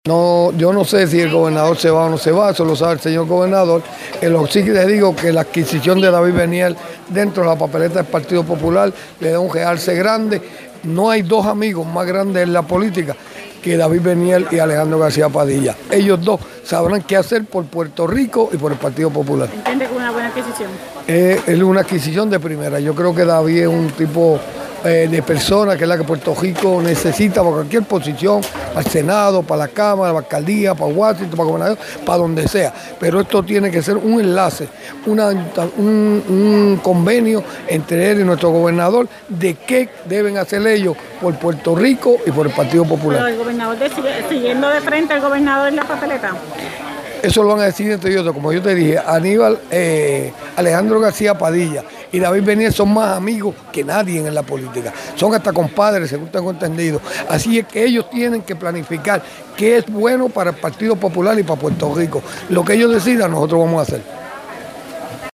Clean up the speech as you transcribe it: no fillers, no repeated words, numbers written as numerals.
No, yo no sé si el gobernador se va o no se va, eso lo sabe el señor gobernador. Lo sí que les digo que la adquisición de David Beniel dentro de la papeleta del Partido Popular le da un realce grande. No hay dos amigos más grandes en la política que David Beniel y Alejandro García Padilla. Ellos dos sabrán qué hacer por Puerto Rico y por el Partido Popular. ¿Entiende que es una buena adquisición? Es una adquisición de primera. Yo creo que David es un tipo de persona que es la que Puerto Rico necesita para cualquier posición, para el Senado, para la Cámara, para la Alcaldía, para Washington, para gobernador, para donde sea. Pero esto tiene que ser un enlace, un convenio entre él y nuestro gobernador de qué deben hacer ellos por Puerto Rico y por el Partido Popular. Pero el gobernador siguiendo de frente al gobernador en la papeleta. Eso lo van a decir entre ellos, como yo te dije, Alejandro García Padilla y David Beniel son más amigos que nadie en la política. Son hasta compadres, según tengo entendido. Así es que ellos tienen que planificar qué es bueno para el Partido Popular y para Puerto Rico. Lo que ellos decidan, nosotros vamos a hacer.